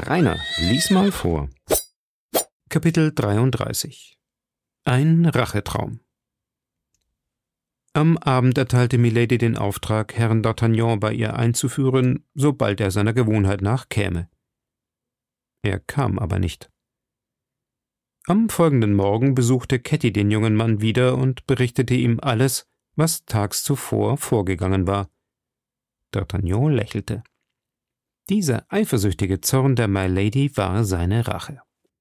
Rainer, lies mal vor. Kapitel 33. Ein Rachetraum. Am Abend erteilte Milady den Auftrag, Herrn d'Artagnan bei ihr einzuführen, sobald er seiner Gewohnheit nach käme. Er kam aber nicht. Am folgenden Morgen besuchte Ketty den jungen Mann wieder und berichtete ihm alles, was tags zuvor vorgegangen war. D'Artagnan lächelte. Dieser eifersüchtige Zorn der My Lady war seine Rache.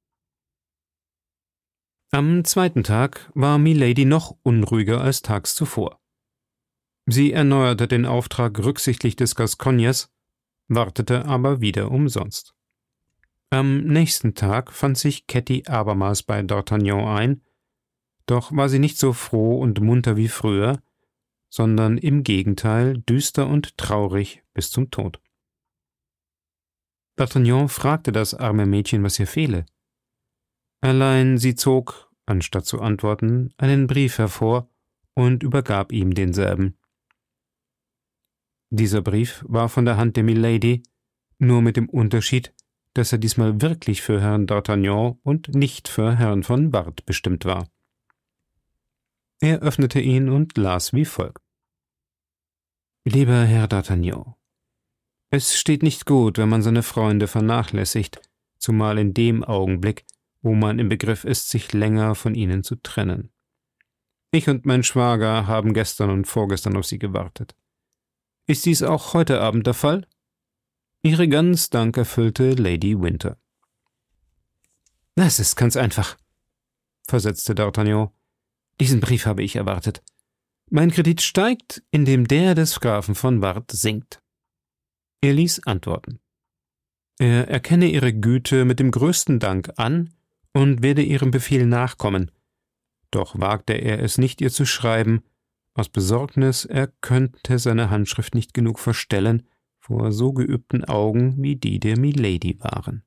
Am zweiten Tag war Milady noch unruhiger als tags zuvor. Sie erneuerte den Auftrag rücksichtlich des Gascogners, wartete aber wieder umsonst. Am nächsten Tag fand sich Ketty abermals bei d'Artagnan ein, doch war sie nicht so froh und munter wie früher, sondern im Gegenteil düster und traurig bis zum Tod. D'Artagnan fragte das arme Mädchen, was ihr fehle. Allein sie zog, anstatt zu antworten, einen Brief hervor und übergab ihm denselben. Dieser Brief war von der Hand der Milady, nur mit dem Unterschied, dass er diesmal wirklich für Herrn d'Artagnan und nicht für Herrn von Bart bestimmt war. Er öffnete ihn und las wie folgt. Lieber Herr d'Artagnan, es steht nicht gut, wenn man seine Freunde vernachlässigt, zumal in dem Augenblick, wo man im Begriff ist, sich länger von ihnen zu trennen. Ich und mein Schwager haben gestern und vorgestern auf Sie gewartet. Ist dies auch heute Abend der Fall? Ihre ganz dankerfüllte Lady Winter. Das ist ganz einfach, versetzte d'Artagnan. Diesen Brief habe ich erwartet. Mein Kredit steigt, indem der des Grafen von Bart sinkt. Er ließ antworten. Er erkenne ihre Güte mit dem größten Dank an und werde ihrem Befehl nachkommen. Doch wagte er es nicht, ihr zu schreiben, aus Besorgnis, er könnte seine Handschrift nicht genug verstellen vor so geübten Augen, wie die der Milady waren.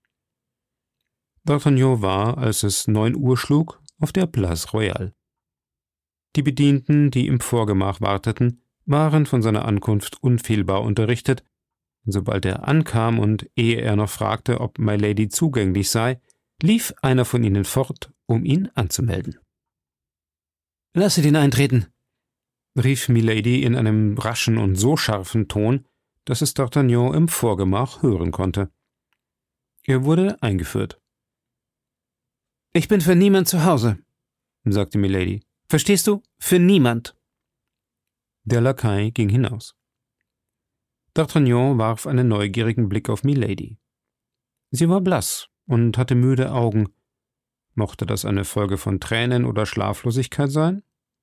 D'Artagnan war, als es 9 Uhr schlug, auf der Place Royale. Die Bedienten, die im Vorgemach warteten, waren von seiner Ankunft unfehlbar unterrichtet. Sobald er ankam und ehe er noch fragte, ob My Lady zugänglich sei, lief einer von ihnen fort, um ihn anzumelden. »Lasset ihn eintreten«, rief Milady in einem raschen und so scharfen Ton, dass es d'Artagnan im Vorgemach hören konnte. Er wurde eingeführt. »Ich bin für niemand zu Hause«, sagte Milady. »Verstehst du? Für niemand.« Der Lakai ging hinaus. D'Artagnan warf einen neugierigen Blick auf Milady. Sie war blass und hatte müde Augen. Mochte das eine Folge von Tränen oder Schlaflosigkeit sein?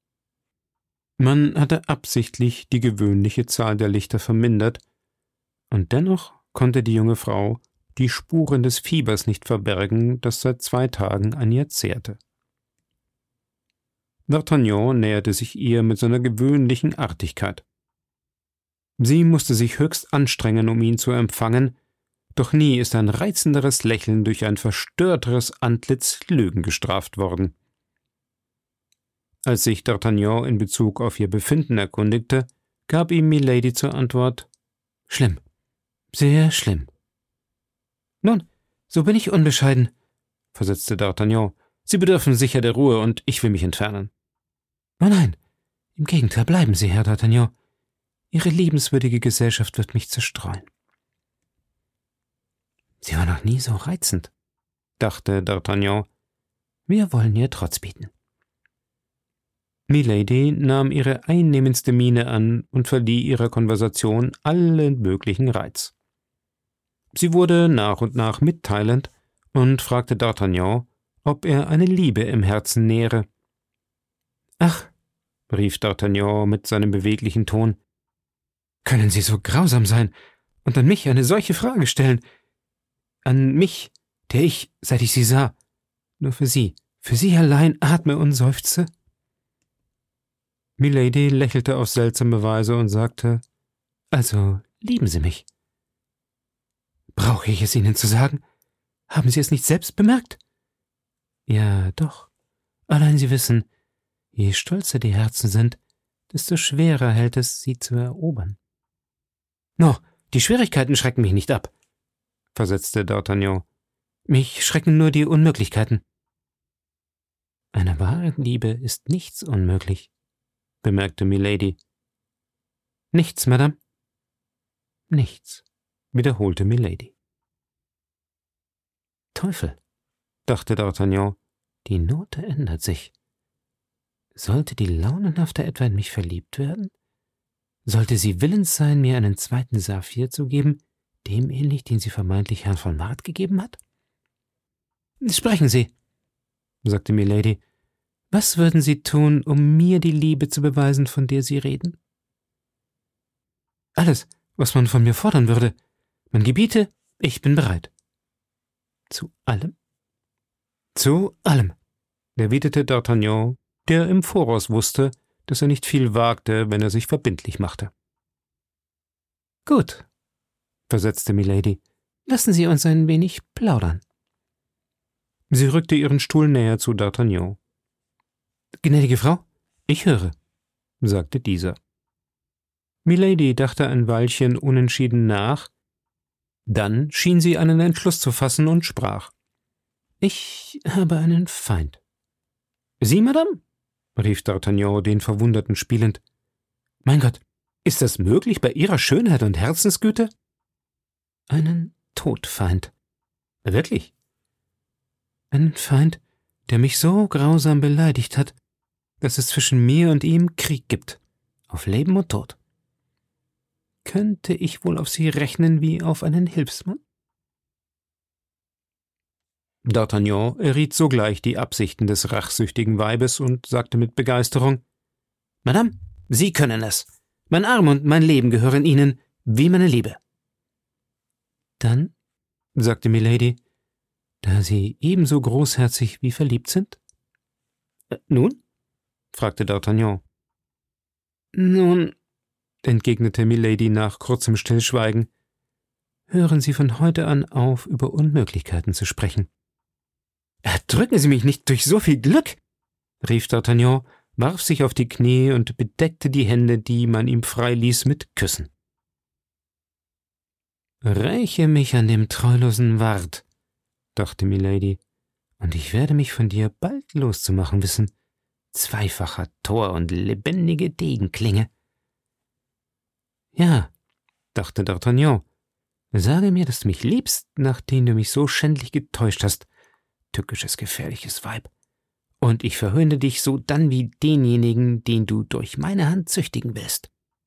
Man hatte absichtlich die gewöhnliche Zahl der Lichter vermindert, und dennoch konnte die junge Frau die Spuren des Fiebers nicht verbergen, das seit 2 Tagen an ihr zehrte. D'Artagnan näherte sich ihr mit seiner gewöhnlichen Artigkeit. Sie musste sich höchst anstrengen, um ihn zu empfangen, doch nie ist ein reizenderes Lächeln durch ein verstörteres Antlitz Lügen gestraft worden. Als sich d'Artagnan in Bezug auf ihr Befinden erkundigte, gab ihm Milady zur Antwort: »Schlimm, sehr schlimm.« »Nun, so bin ich unbescheiden«, versetzte d'Artagnan. »Sie bedürfen sicher der Ruhe, und ich will mich entfernen.« »Oh nein, im Gegenteil, bleiben Sie, Herr d'Artagnan. Ihre liebenswürdige Gesellschaft wird mich zerstreuen.« »Sie war noch nie so reizend«, dachte d'Artagnan. »Wir wollen ihr Trotz bieten.« Milady nahm ihre einnehmendste Miene an und verlieh ihrer Konversation allen möglichen Reiz. Sie wurde nach und nach mitteilend und fragte d'Artagnan, ob er eine Liebe im Herzen nähre. »Ach«, rief d'Artagnan mit seinem beweglichen Ton, »können Sie so grausam sein und an mich eine solche Frage stellen? An mich, der ich, seit ich Sie sah, nur für Sie allein atme und seufze?« Milady lächelte auf seltsame Weise und sagte, »Also, lieben Sie mich?« »Brauche ich es Ihnen zu sagen? Haben Sie es nicht selbst bemerkt?« »Ja, doch. Allein Sie wissen, je stolzer die Herzen sind, desto schwerer hält es, sie zu erobern.« »No, die Schwierigkeiten schrecken mich nicht ab«, versetzte D'Artagnan. »Mich schrecken nur die Unmöglichkeiten.« »Einer wahren Liebe ist nichts unmöglich«, bemerkte Milady. »Nichts, Madame?« »Nichts«, wiederholte Milady. »Teufel«, dachte D'Artagnan, »die Note ändert sich. Sollte die Launenhafte etwa in mich verliebt werden? Sollte sie willens sein, mir einen zweiten Saphir zu geben, dem ähnlich, den sie vermeintlich Herrn von Ward gegeben hat?« »Sprechen Sie«, sagte Milady. »Was würden Sie tun, um mir die Liebe zu beweisen, von der Sie reden?« »Alles, was man von mir fordern würde. Man gebiete, ich bin bereit.« »Zu allem?« »Zu allem«, erwiderte D'Artagnan, der im Voraus wusste, dass er nicht viel wagte, wenn er sich verbindlich machte. »Gut«, versetzte Milady, »lassen Sie uns ein wenig plaudern.« Sie rückte ihren Stuhl näher zu D'Artagnan. »Gnädige Frau, ich höre«, sagte dieser. Milady dachte ein Weilchen unentschieden nach, dann schien sie einen Entschluss zu fassen und sprach. »Ich habe einen Feind.« »Sie, Madame?« rief D'Artagnan den Verwunderten spielend. »Mein Gott, ist das möglich bei Ihrer Schönheit und Herzensgüte?« »Einen Todfeind.« »Wirklich?« »Einen Feind, der mich so grausam beleidigt hat, dass es zwischen mir und ihm Krieg gibt, auf Leben und Tod. Könnte ich wohl auf Sie rechnen wie auf einen Hilfsmann?« D'Artagnan erriet sogleich die Absichten des rachsüchtigen Weibes und sagte mit Begeisterung: »Madame, Sie können es. Mein Arm und mein Leben gehören Ihnen, wie meine Liebe.« »Dann«, sagte Milady, »da Sie ebenso großherzig wie verliebt sind?« »Nun?« fragte D'Artagnan. »Nun«, entgegnete Milady nach kurzem Stillschweigen, »hören Sie von heute an auf, über Unmöglichkeiten zu sprechen.« »Erdrücken Sie mich nicht durch so viel Glück«, rief D'Artagnan, warf sich auf die Knie und bedeckte die Hände, die man ihm freiließ, mit Küssen. »Räche mich an dem treulosen Ward«, dachte Milady, »und ich werde mich von dir bald loszumachen wissen. Zweifacher Tor und lebendige Degenklinge.« »Ja«, dachte D'Artagnan, »sage mir, dass du mich liebst, nachdem du mich so schändlich getäuscht hast, tückisches, gefährliches Weib, und ich verhöhne dich sodann wie denjenigen, den du durch meine Hand züchtigen willst.«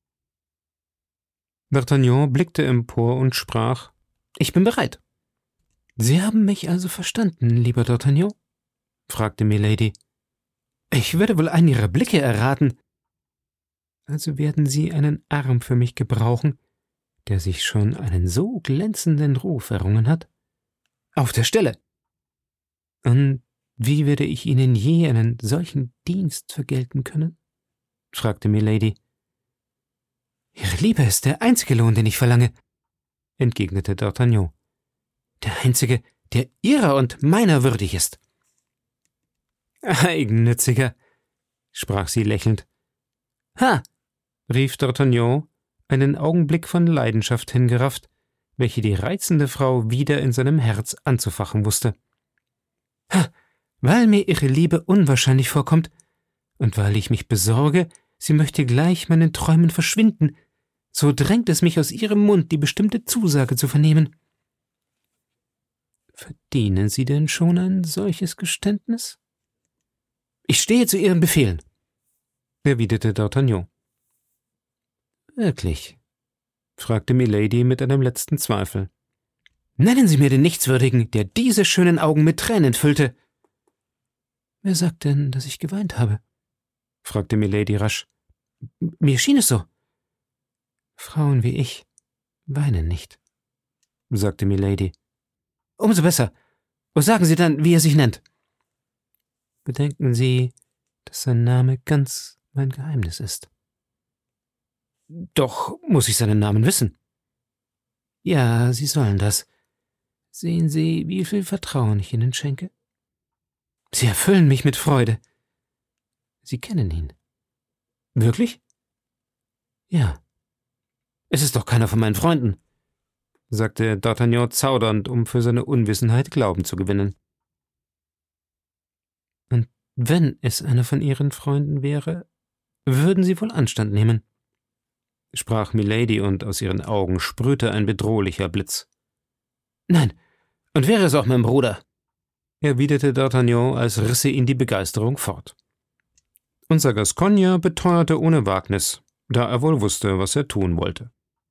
D'Artagnan blickte empor und sprach: »Ich bin bereit.« »Sie haben mich also verstanden, lieber D'Artagnan?« fragte Milady. »Ich würde wohl einen Ihrer Blicke erraten.« »Also werden Sie einen Arm für mich gebrauchen, der sich schon einen so glänzenden Ruf errungen hat?« »Auf der Stelle.« »Und wie werde ich Ihnen je einen solchen Dienst vergelten können?« fragte Milady. »Ihre Liebe ist der einzige Lohn, den ich verlange«, entgegnete D'Artagnan. »Der einzige, der Ihrer und meiner würdig ist.« »Eigennütziger«, sprach sie lächelnd. »Ha«, rief D'Artagnan, einen Augenblick von Leidenschaft hingerafft, welche die reizende Frau wieder in seinem Herz anzufachen wusste. »Ha, weil mir Ihre Liebe unwahrscheinlich vorkommt, und weil ich mich besorge, sie möchte gleich meinen Träumen verschwinden, so drängt es mich aus Ihrem Mund, die bestimmte Zusage zu vernehmen.« »Verdienen Sie denn schon ein solches Geständnis?« »Ich stehe zu Ihren Befehlen«, erwiderte D'Artagnan. »Wirklich?« fragte Milady mit einem letzten Zweifel. »Nennen Sie mir den Nichtswürdigen, der diese schönen Augen mit Tränen füllte.« »Wer sagt denn, dass ich geweint habe?« fragte Milady rasch. »Mir schien es so.« »Frauen wie ich weinen nicht«, sagte Milady. »Umso besser. Und sagen Sie dann, wie er sich nennt.« »Bedenken Sie, dass sein Name ganz mein Geheimnis ist.« »Doch muss ich seinen Namen wissen.« »Ja, Sie sollen das. Sehen Sie, wie viel Vertrauen ich Ihnen schenke? Sie erfüllen mich mit Freude. Sie kennen ihn.« »Wirklich?« »Ja. Es ist doch keiner von meinen Freunden.« sagte D'Artagnan zaudernd, um für seine Unwissenheit Glauben zu gewinnen. »Und wenn es einer von Ihren Freunden wäre, würden Sie wohl Anstand nehmen«, sprach Milady, und aus ihren Augen sprühte ein bedrohlicher Blitz. »Nein, und wäre es auch mein Bruder«, erwiderte D'Artagnan, als risse ihn die Begeisterung fort. Unser Gascogner beteuerte ohne Wagnis, da er wohl wusste, was er tun wollte.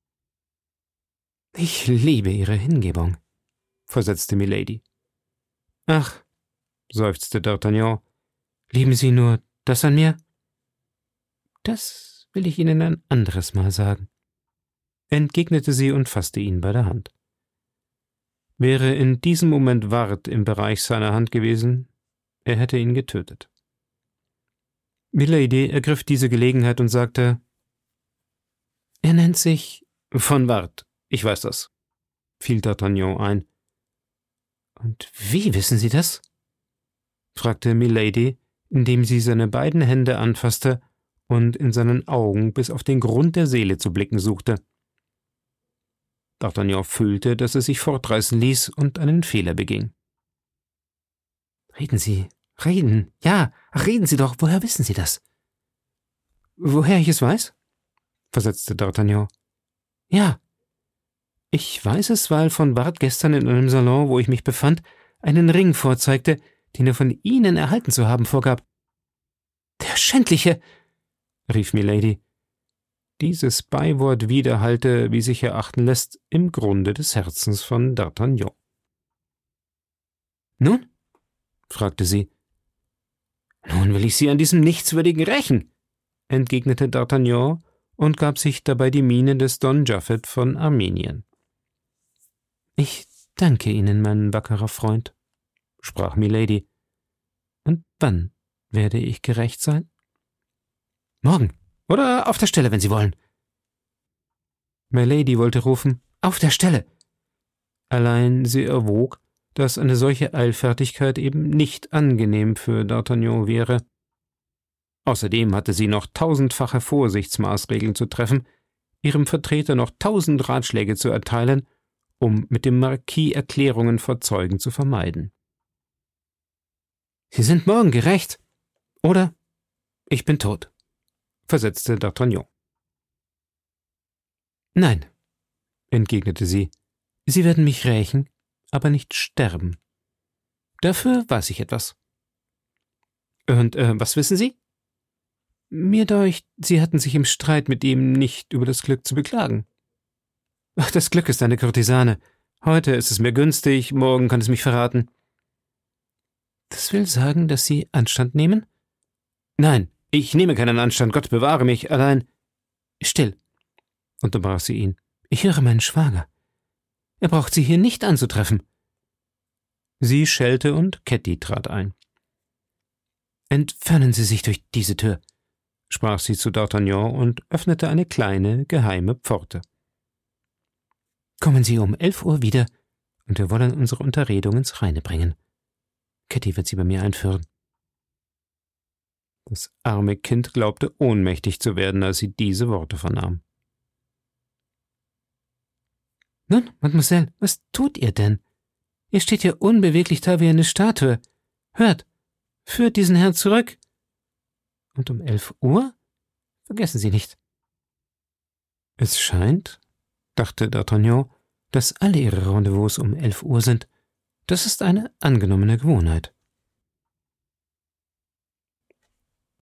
»Ich liebe Ihre Hingebung«, versetzte Milady. »Ach«, seufzte D'Artagnan, »lieben Sie nur das an mir?« »Das will ich Ihnen ein anderes Mal sagen«, entgegnete sie und fasste ihn bei der Hand. Wäre in diesem Moment Ward im Bereich seiner Hand gewesen, er hätte ihn getötet. Milady ergriff diese Gelegenheit und sagte: »Er nennt sich von Ward, ich weiß das«, fiel D'Artagnan ein. »Und wie wissen Sie das?« fragte Milady, indem sie seine beiden Hände anfasste und in seinen Augen bis auf den Grund der Seele zu blicken suchte. D'Artagnan fühlte, dass er sich fortreißen ließ und einen Fehler beging. »Reden Sie, reden, ja, reden Sie doch, woher wissen Sie das?« »Woher ich es weiß?« versetzte D'Artagnan. »Ja, ich weiß es, weil von Ward gestern in einem Salon, wo ich mich befand, einen Ring vorzeigte, den er von Ihnen erhalten zu haben vorgab.« »Der Schändliche«, rief Milady. Dieses Beiwort widerhallte, wie sich erachten lässt, im Grunde des Herzens von D'Artagnan. »Nun?« fragte sie. »Nun will ich Sie an diesem Nichtswürdigen rächen«, entgegnete D'Artagnan und gab sich dabei die Miene des Don Japhet von Armenien. »Ich danke Ihnen, mein wackerer Freund«, sprach Milady. »Und wann werde ich gerächt sein?« »Morgen oder auf der Stelle, wenn Sie wollen.« Milady wollte rufen: »Auf der Stelle!« Allein sie erwog, dass eine solche Eilfertigkeit eben nicht angenehm für D'Artagnan wäre. Außerdem hatte sie noch 1000-fache Vorsichtsmaßregeln zu treffen, ihrem Vertreter noch 1000 Ratschläge zu erteilen, um mit dem Marquis Erklärungen vor Zeugen zu vermeiden. »Sie sind morgen gerächt, oder ich bin tot«, versetzte D'Artagnan. »Nein«, entgegnete sie, »Sie werden mich rächen, aber nicht sterben. Dafür weiß ich etwas.« »Und was wissen Sie?« »Mir deucht, Sie hatten sich im Streit mit ihm nicht über das Glück zu beklagen.« »Ach, das Glück ist eine Kurtisane. Heute ist es mir günstig, morgen kann es mich verraten.« »Das will sagen, dass Sie Anstand nehmen?« »Nein, ich nehme keinen Anstand, Gott bewahre mich, allein...« »Still«, unterbrach sie ihn, »ich höre meinen Schwager. Er braucht Sie hier nicht anzutreffen.« Sie schellte und Ketty trat ein. »Entfernen Sie sich durch diese Tür«, sprach sie zu D'Artagnan und öffnete eine kleine, geheime Pforte. »Kommen Sie um 11 Uhr wieder, und wir wollen unsere Unterredung ins Reine bringen. Ketty wird Sie bei mir einführen.« Das arme Kind glaubte, ohnmächtig zu werden, als sie diese Worte vernahm. »Nun, Mademoiselle, was tut ihr denn? Ihr steht ja unbeweglich da wie eine Statue. Hört, führt diesen Herrn zurück. Und um 11 Uhr? Vergessen Sie nicht.« »Es scheint«, dachte D'Artagnan, »dass alle Ihre Rendezvous um 11 Uhr sind. Das ist eine angenommene Gewohnheit.«